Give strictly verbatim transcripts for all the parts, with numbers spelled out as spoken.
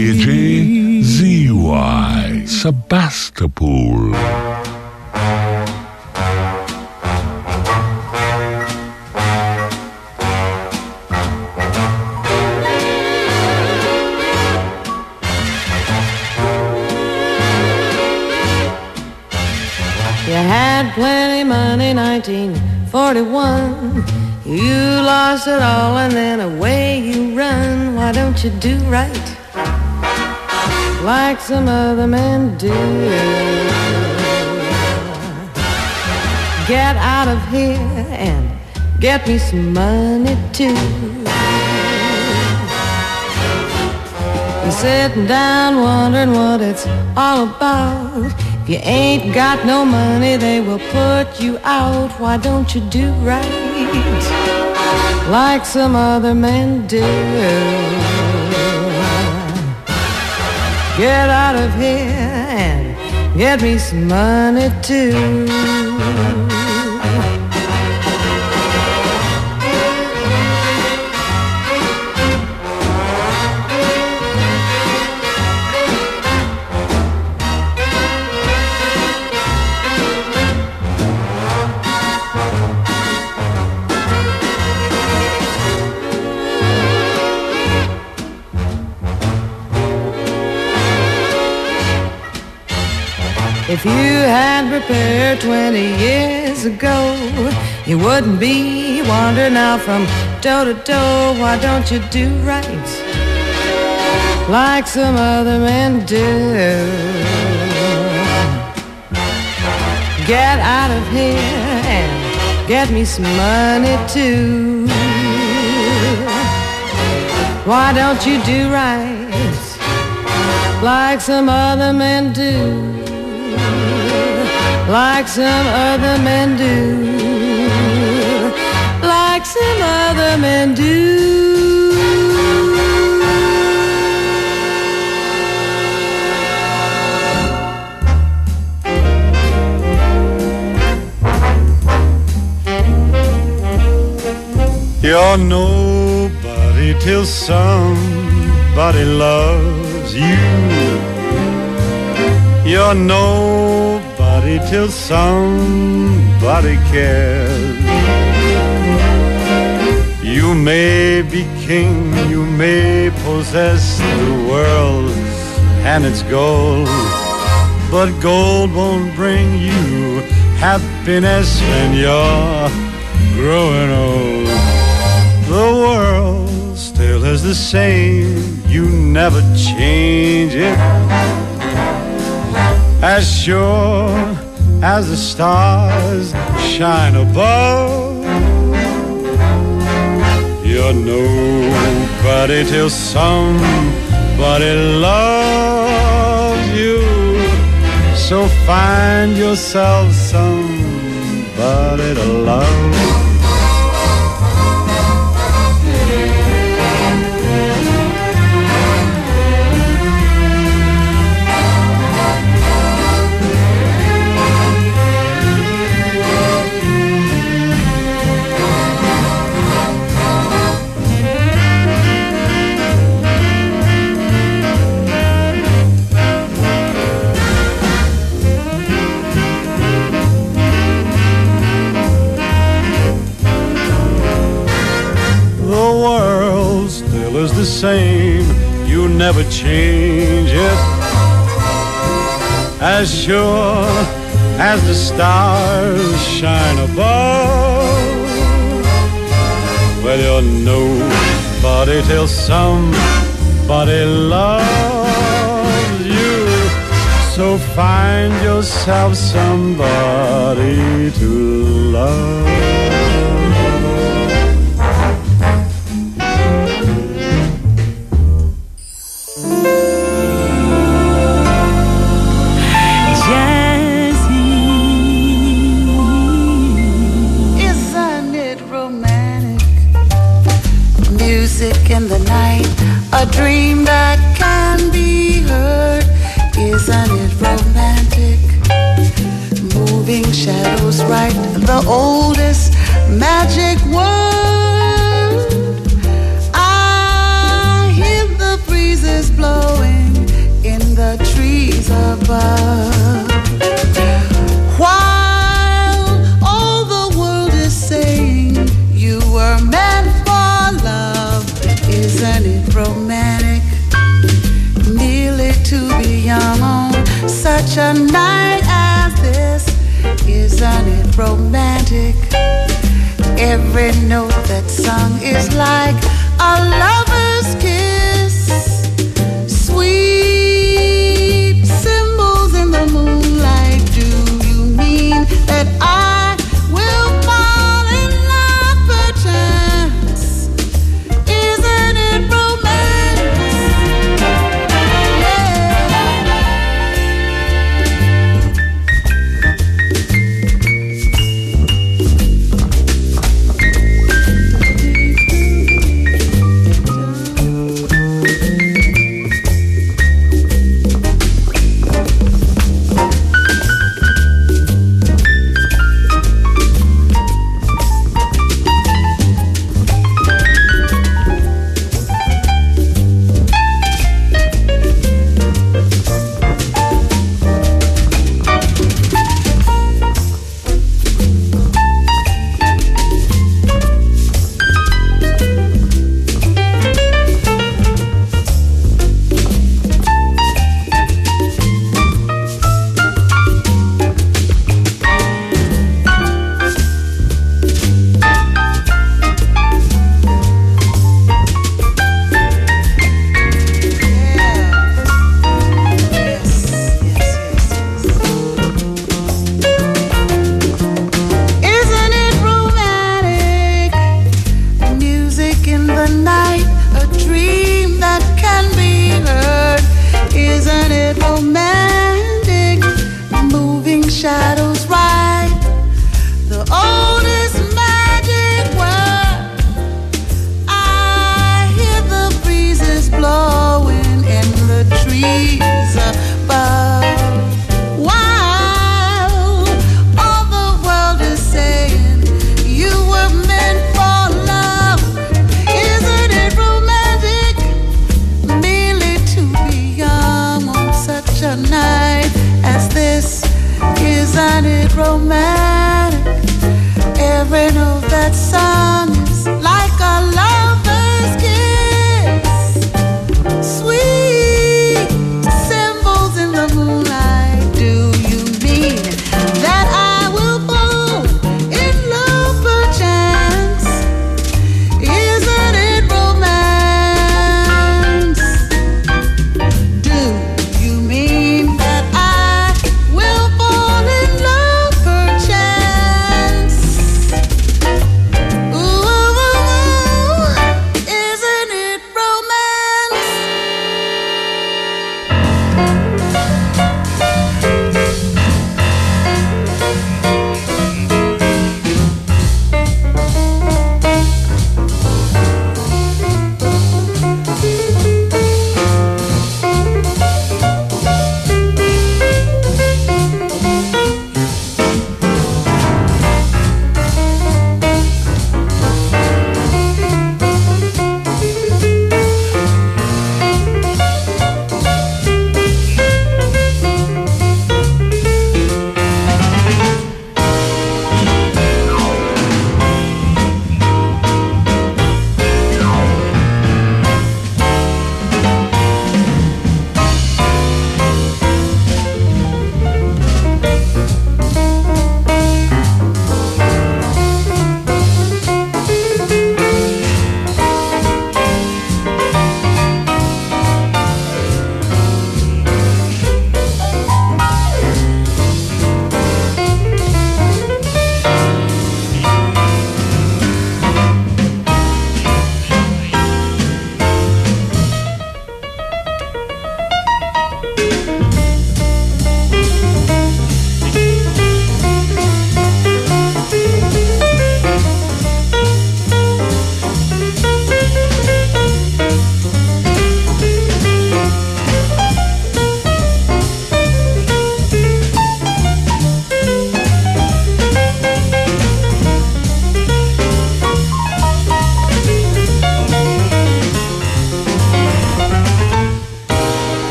J Z Y Sebastopol. You had plenty money, nineteen forty-one. You lost it all and then away you run. Why don't you do right like some other men do? Get out of here and get me some money too. You're sitting down wondering what it's all about. If you ain't got no money, they will put you out. Why don't you do right like some other men do? Get out of here and get me some money too. If you had prepared twenty years ago, you wouldn't be wandering out from door to door. Why don't you do right like some other men do? Get out of here and get me some money too. Why don't you do right like some other men do? Like some other men do, like some other men do. You're nobody till somebody loves you. You're nobody till somebody cares. You may be king, you may possess the world and its gold, but gold won't bring you happiness when you're growing old. The world still is the same, you never change it. As sure as the stars shine above, you're nobody till somebody loves you. So find yourself somebody to love. Is the same, you never change it. As sure as the stars shine above, well, you're nobody till somebody loves you. So find yourself somebody to love. In the night, a dream that can be heard. Isn't it romantic? Moving shadows right, the oldest above. While all the world is saying you were meant for love, isn't it romantic? Nearly to be young on such a night as this, isn't it romantic? Every note that's sung is like a lover's kiss. Sweet symbols in the moonlight. Do you mean that I will fall in love perchance? Isn't it romantic?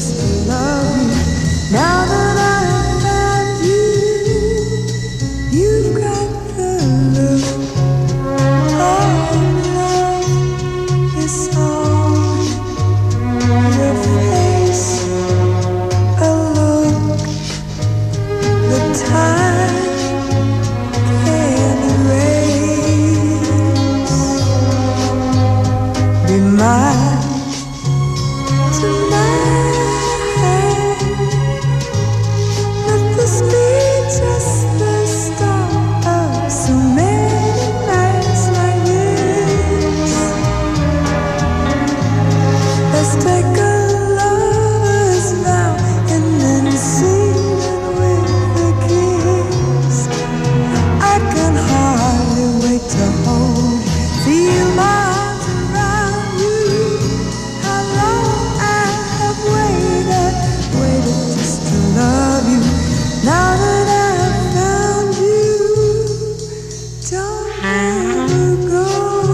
just to love you. Now that I have found you, you've got the look of love is on your face, a look the time can't erase. Be mine tonight. Let this be just the start of so many nights like this. Let's take a lover's vow and then seal it with a kiss. I can hardly wait to hold, feel my arms around you. How long I have waited, waited just to love you. Now that I have found you, don't ever go.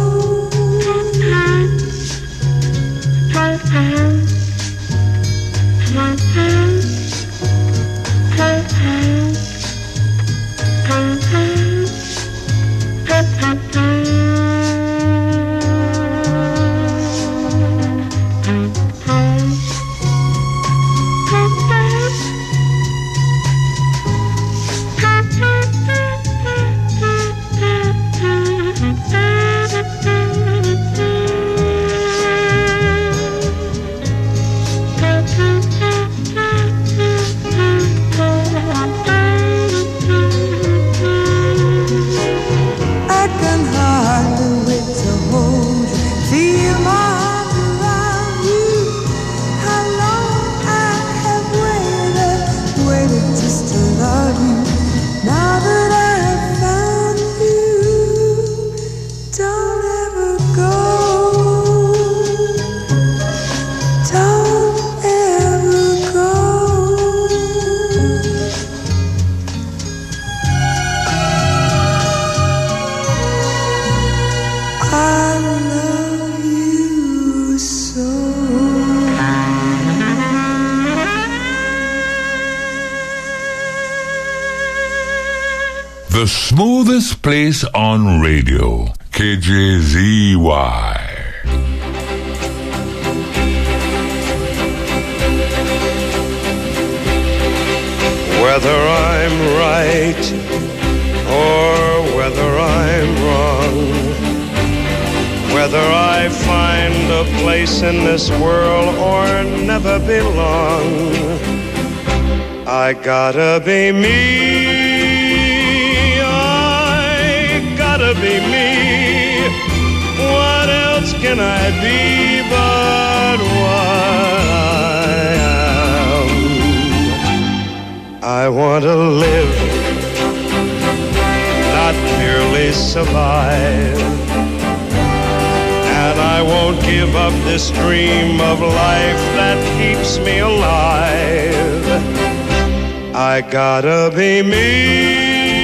I can hardly wait to hold you, feel my arms around you. How long I have waited, waited just to love you. Now that I have found you, don't ever go. Don't ever go. I love you so. The smoothest place on radio, K J Z Y. Whether I'm right or whether I'm wrong, whether I find a place in this world or never belong, I gotta be me. I gotta be me. What else can I be but what I am? I want to live, not merely survive. And I won't give up this dream of life that keeps me alive. I gotta be me.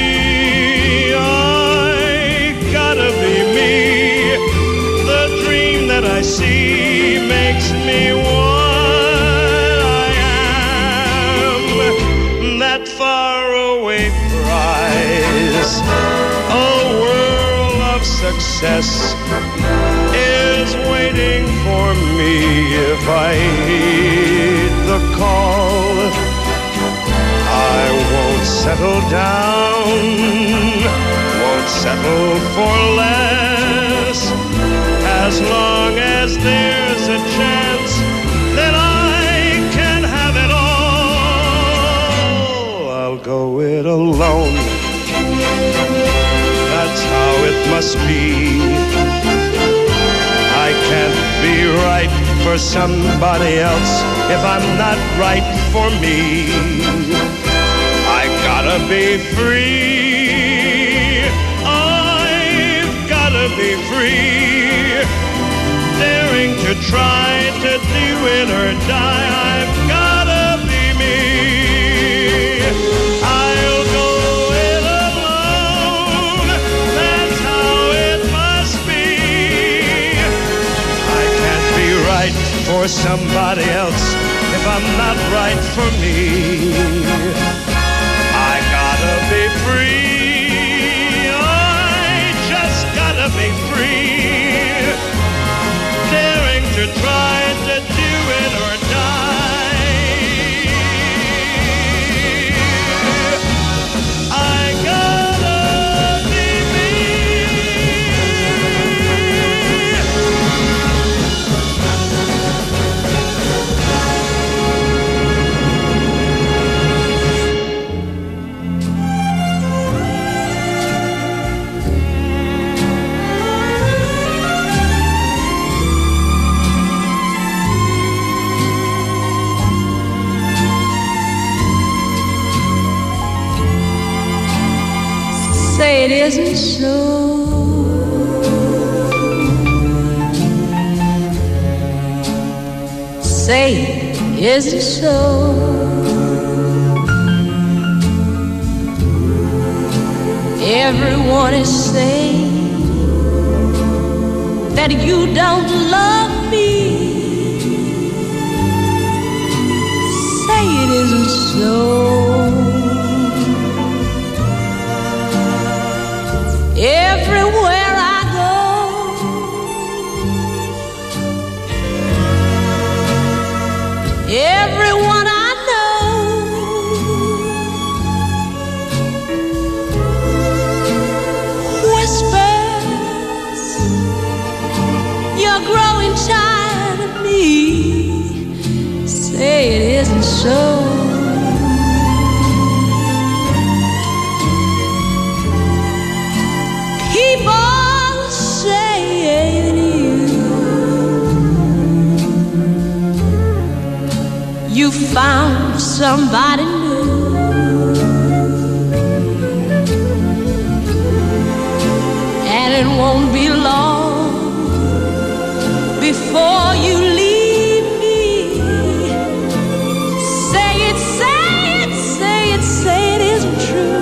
I gotta be me. The dream that I see makes me what I am. That faraway prize, a world of success, is waiting for me if I heed the call. I won't settle down, won't settle for less, as long as there's a chance that I can have it all. I'll go it alone, that's how it must be. I can't be right for somebody else if I'm not right for me. I gotta be free. I've gotta be free. Daring to try to do it or die. I've gotta be me. I'll go it alone. That's how it must be. I can't be right for somebody else if I'm not right for me. I gotta be free. I just gotta be free. Daring to try to do it or die. I gotta be me. Say it isn't so. Say it isn't so. Everyone is saying that you don't love me. Say it isn't so. Everywhere I go, everyone I know whispers, you're growing tired of me. Say it isn't so. People saying you, you found somebody new, and it won't be long before you leave me. Say it, say it, say it, say it isn't true.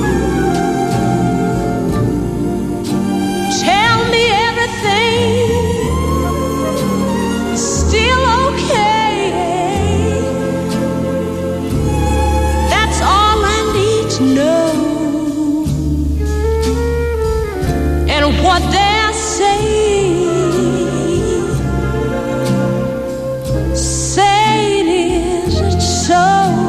Still okay. That's all I need to know. And what they're saying, say it isn't so.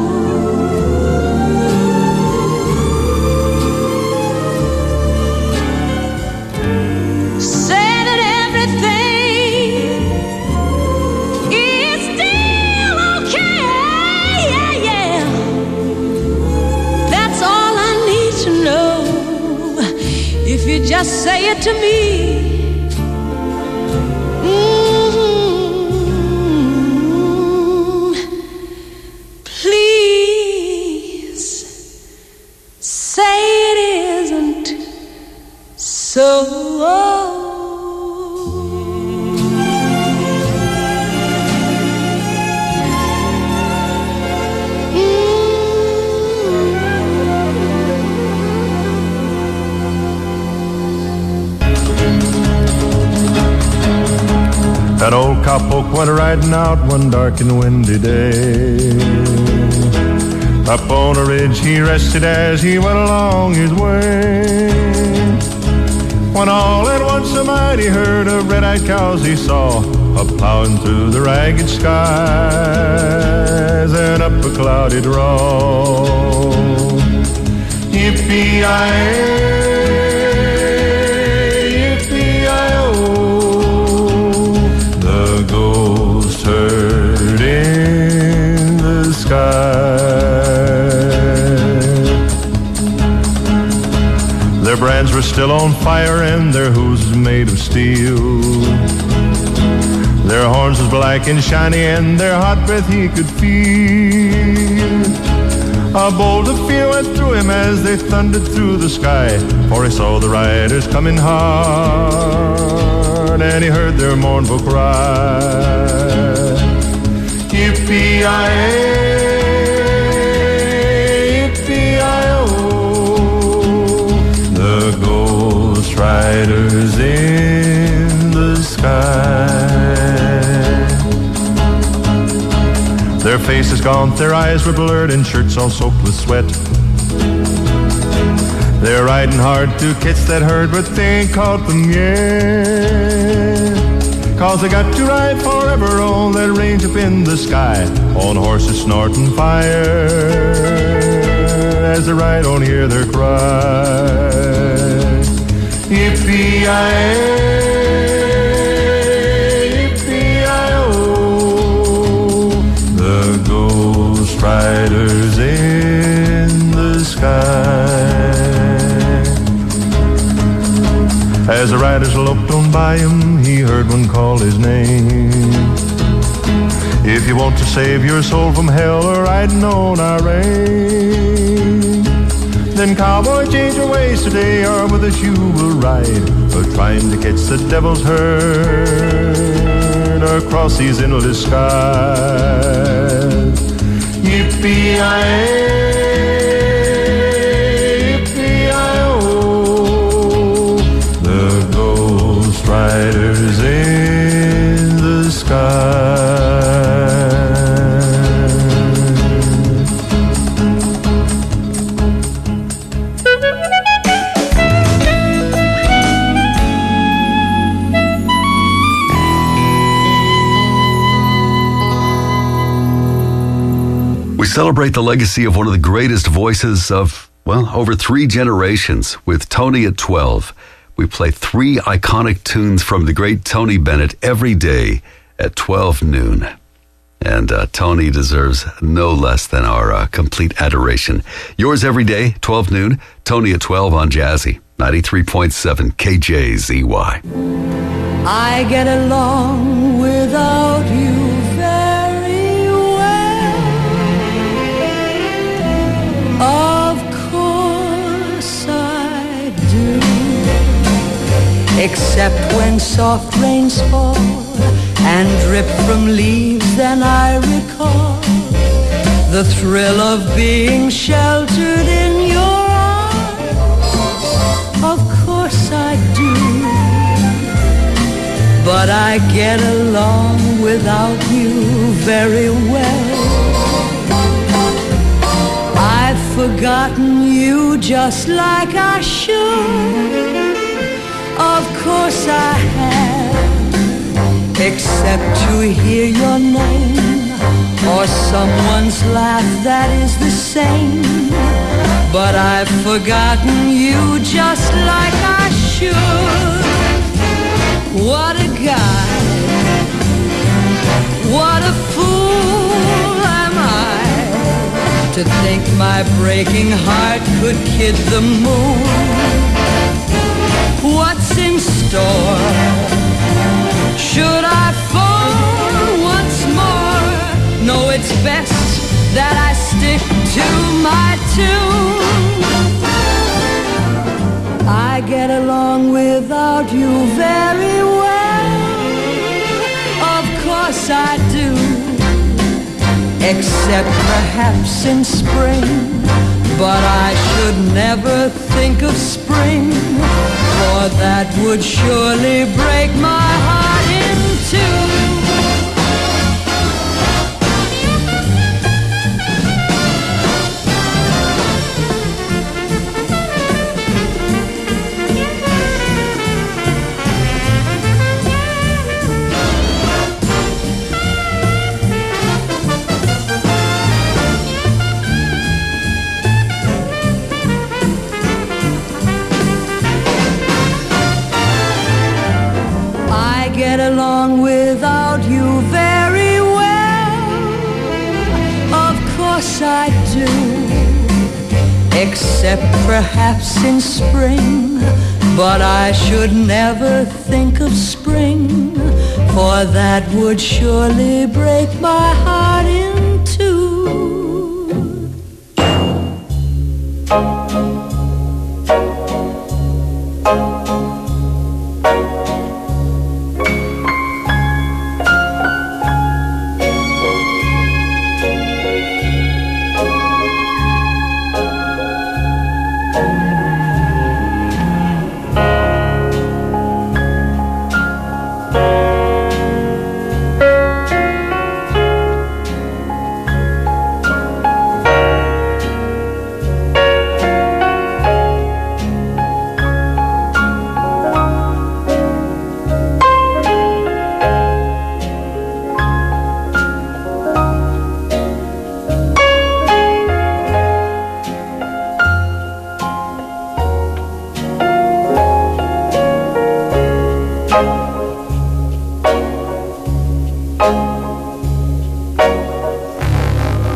Say that everything is still okay. Yeah, yeah. That's all I need to know. If you just say it to me. Mm-hmm. Please say it isn't so. That old cowpoke went riding out one dark and windy day. Up on a ridge he rested as he went along his way. When all at once a mighty herd of red-eyed cows he saw, a-plowing through the ragged skies and up a cloudy draw. Yippee-yi-ay, ghost herd in the sky. Their brands were still on fire and their hooves made of steel. Their horns was black and shiny and their hot breath he could feel. A bolt of fear went through him as they thundered through the sky, for he saw the riders coming hard and he heard their mournful cry. Yippee-yi-ay, yippee-yi-oh, the ghost riders in the sky. Their faces gaunt, their eyes were blurred, and shirts all soaked with sweat. They're riding hard to catch that herd, but they ain't caught them yet. Cause they got to ride forever on that range up in the sky, on horses snorting fire. As they ride on, hear their cry. Yippee-yi-yi, riders in the sky. As the riders loped on by him, he heard one call his name. If you want to save your soul from hell or riding on our range, then cowboy, change your ways today, or with us you will ride, or trying to catch the devil's herd across these endless skies. Yippee-yi-yi, yippee-yi-oh, the ghost riders in the sky. Celebrate the legacy of one of the greatest voices of, well, over three generations with Tony at twelve. We play three iconic tunes from the great Tony Bennett every day at twelve noon. And uh, Tony deserves no less than our uh, complete adoration. Yours every day, twelve noon, Tony at twelve on Jazzy, ninety-three point seven K J Z Y. I get along without you very well. Of course I do. Except when soft rains fall and drip from leaves, then I recall the thrill of being sheltered in your arms. Of course I do. But I get along without you very well. I've forgotten you just like I should. Of course I have, except to hear your name or someone's laugh that is the same. But I've forgotten you just like I should. What a guy, what a fool am I to think my breaking heart could kid the moon. What's in store? Should I phone once more? No, it's best that I stick to my tune. I get along without you very well. Of course I do. Except perhaps in spring. But I should never think of spring, for that would surely break my heart in two. Get along without you very well. Of course I do. Except perhaps in spring. But I should never think of spring, for that would surely break my heart in two.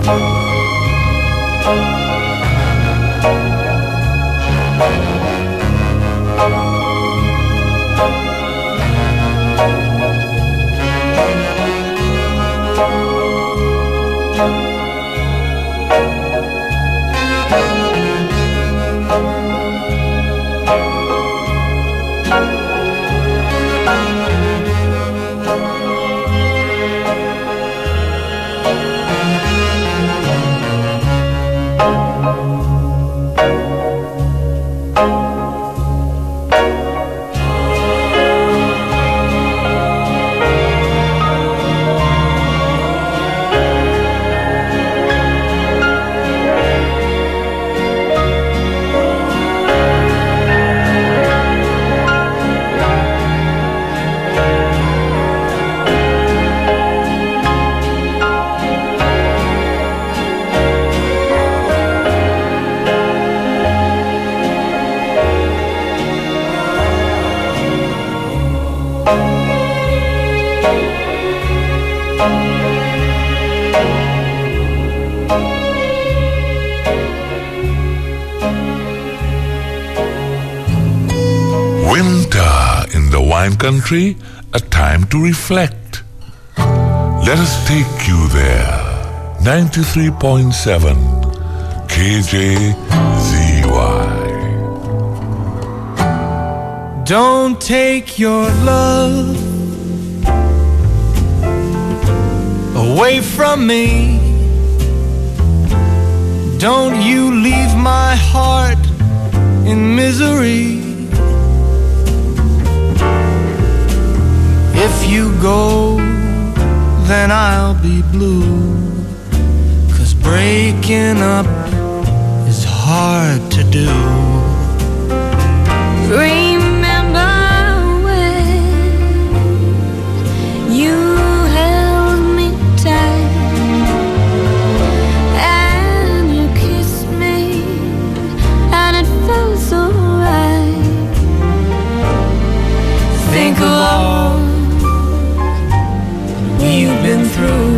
Winter in the wine country, a time to reflect. Let us take you there. ninety-three point seven K J Z Y. Don't take your love away from me. Don't you leave my heart in misery. If you go, then I'll be blue, 'cause breaking up is hard to do. Remember when you held me tight and you kissed me and it felt so right. Think of all you've been through.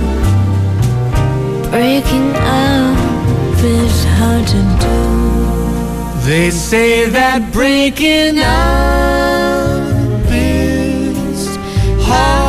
Breaking up is hard to do. They say that breaking up is hard